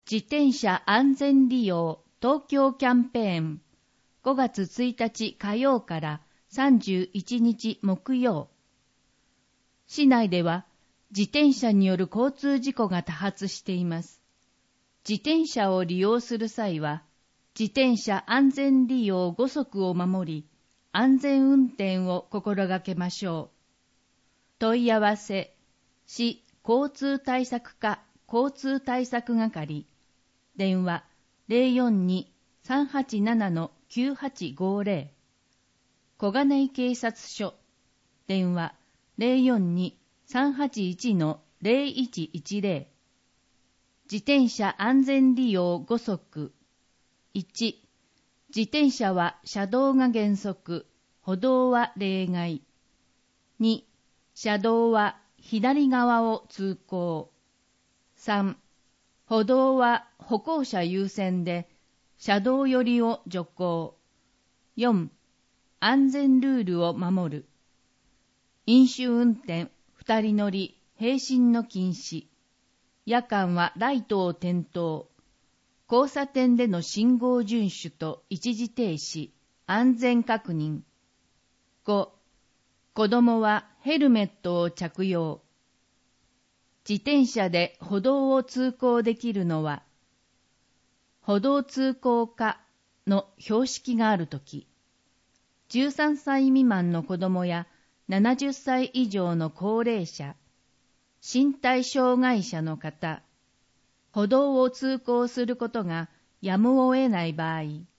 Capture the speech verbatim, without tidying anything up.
自転車安全利用東京キャンペーンごがつついたち火曜からさんじゅういちにち木曜。市内では自転車による交通事故が多発しています。自転車を利用する際は、自転車安全利用ごそくを守り、安全運転を心がけましょう。問い合わせ、市交通対策課交通対策係、電話 ゼロよんに さんはちなな きゅうはちごゼロ、小金井警察署、電話 ゼロよんに さんはちいち ゼロいちいちゼロ、自転車安全利用ごそく。いち、自転車は車道が原則、歩道は例外。に、車道は左側を通行。さん、歩道は歩行者優先で、車道寄りを徐行。よん、安全ルールを守る。飲酒運転、二人乗り、並進の禁止。夜間はライトを点灯。交差点での信号遵守と一時停止、安全確認。ご、子供はヘルメットを着用。自転車で歩道を通行できるのは、歩道通行可の標識があるとき、じゅうさんさい未満の子供やななじゅっさい以上の高齢者、身体障害者の方、歩道を通行することがやむを得ない場合、